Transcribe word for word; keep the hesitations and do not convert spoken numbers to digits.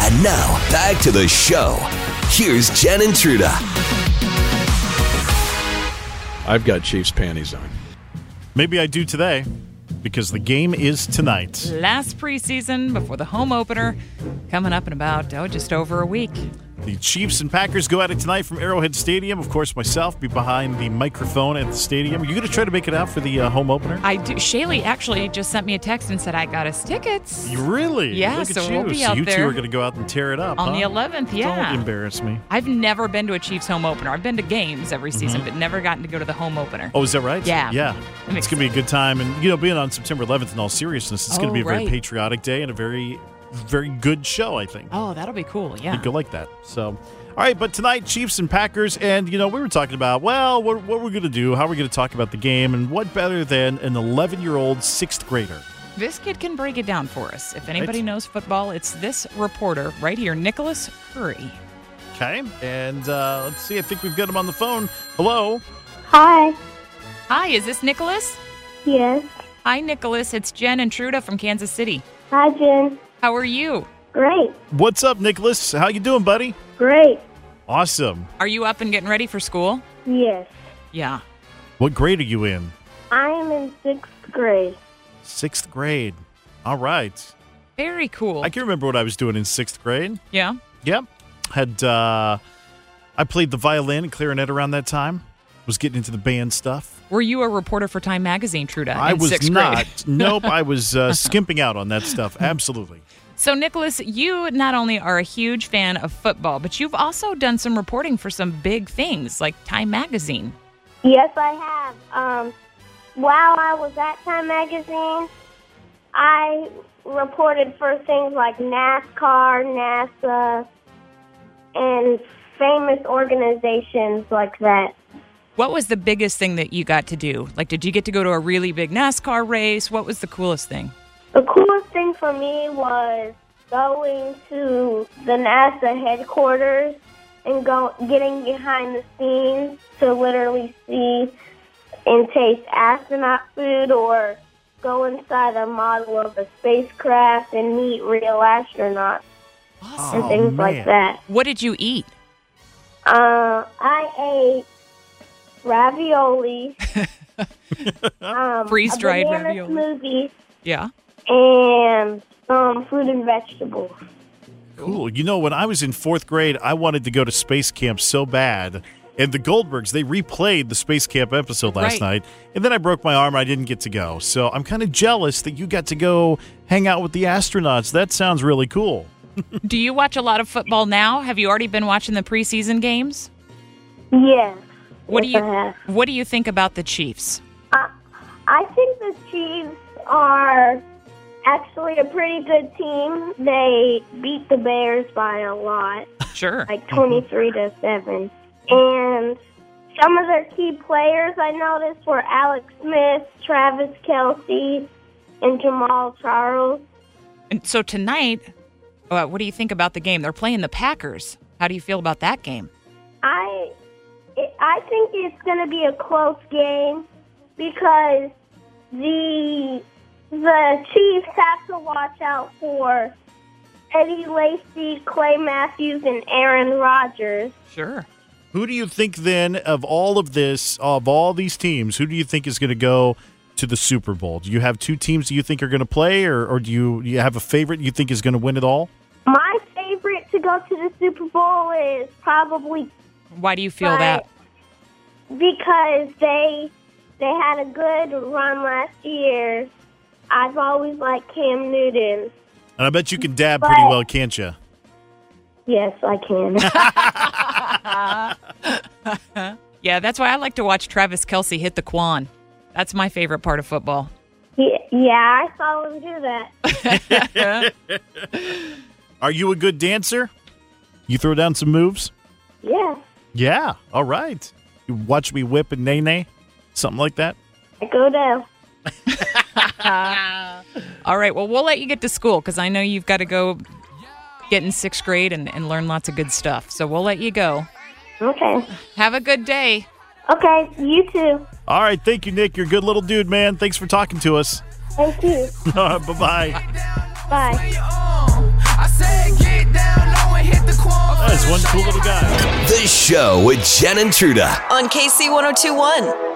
And now, back to the show. Here's Jen and Truda. I've got Chiefs panties on. Maybe I do today, because the game is tonight. Last preseason before the home opener, coming up in about, oh, just over a week. The Chiefs and Packers go at it tonight from Arrowhead Stadium. Of course, myself be behind the microphone at the stadium. Are you going to try to make it out for the uh, home opener? I do. Shaylee actually just sent me a text and said, I got us tickets. You really? Yeah, Look at so you. we'll be so out you there. two are going to go out and tear it up, On huh? the eleventh, yeah. Don't embarrass me. I've never been to a Chiefs home opener. I've been to games every season, Mm-hmm. but never gotten to go to the home opener. Oh, is that right? Yeah. Yeah. I'm It's going to be a good time. And, you know, being on September eleventh, in all seriousness, it's going to Oh, be a very right. patriotic day and a very, very good show, I think. Oh, that'll be cool, yeah. You'd go like that. So, all right, but tonight, Chiefs and Packers, and, you know, we were talking about, well, what, what we're going to do, how we're going to talk about the game, and what better than an eleven-year-old sixth grader? This kid can break it down for us. If anybody Right. knows football, it's this reporter right here, Nicholas Curry. Okay, and uh, let's see, I think we've got him on the phone. Hello? Hi. Hi, is this Nicholas? Yes. Hi, Nicholas. It's Jen and Truda from Kansas City. Hi, Jen. How are you? Great. What's up, Nicholas? How you doing, buddy? Great. Awesome. Are you up and getting ready for school? Yes. Yeah. What grade are you in? I am in sixth grade. Sixth grade. All right. Very cool. I can remember what I was doing in sixth grade. yeah. Yep. Had uh, I played the violin and clarinet around that time. Was getting into the band stuff. Were you a reporter for Time Magazine, Truda, I in was sixth not. grade? Nope. I was uh, skimping out on that stuff. Absolutely. So, Nicholas, you not only are a huge fan of football, but you've also done some reporting for some big things like Time Magazine. Yes, I have. Um, while I was at Time Magazine, I reported for things like NASCAR, NASA, and famous organizations like that. What was the biggest thing that you got to do? Like, did you get to go to a really big NASCAR race? What was the coolest thing? The coolest thing for me was going to the NASA headquarters and go getting behind the scenes to literally see and taste astronaut food, or go inside a model of a spacecraft and meet real astronauts and Oh, things man. like that. What did you eat? Uh, I ate ravioli, um, Freeze-dried a banana ravioli. smoothie, Yeah. and um, fruit and vegetables. Cool. You know, when I was in fourth grade, I wanted to go to space camp so bad. And the Goldbergs, they replayed the space camp episode last Right. night. And then I broke my arm. I didn't get to go. So I'm kind of jealous that you got to go hang out with the astronauts. That sounds really cool. Do you watch a lot of football now? Have you already been watching the preseason games? Yes. What yes, do you I have. What do you think about the Chiefs? Uh, I think the Chiefs are actually a pretty good team. They beat the Bears by a lot, Sure. like twenty-three to seven. And some of their key players I noticed were Alex Smith, Travis Kelce, and Jamal Charles. And so tonight, uh, what do you think about the game? They're playing the Packers. How do you feel about that game? I it, I think it's going to be a close game because the the Chiefs have to watch out for Eddie Lacy, Clay Matthews, and Aaron Rodgers. Sure. Who do you think then of all of this, of all these teams, who do you think is going to go to the Super Bowl? Do you have two teams that you think are going to play, or, or do you, do you have a favorite you think is going to win it all? My favorite to go to the Super Bowl is probably Why do you feel my- that? because they they had a good run last year. I've always liked Cam Newton. And I bet you can dab pretty well, can't you? Yes, I can. Yeah, that's why I like to watch Travis Kelce hit the Quan. That's my favorite part of football. Yeah, yeah, I saw him do that. Are you a good dancer? You throw down some moves? Yeah, Yeah. All right. You watch me whip and nay-nay? Something like that? I go down. All right, well, we'll let you get to school because I know you've got to go get in sixth grade and, and learn lots of good stuff. So we'll let you go. Okay. Have a good day. Okay, you too. All right. Thank you, Nick. You're a good little dude, man. Thanks for talking to us. Thank you. Bye-bye. Bye. I said get down one cool little guy. The Show with Jen and Truda. On K C one oh two one.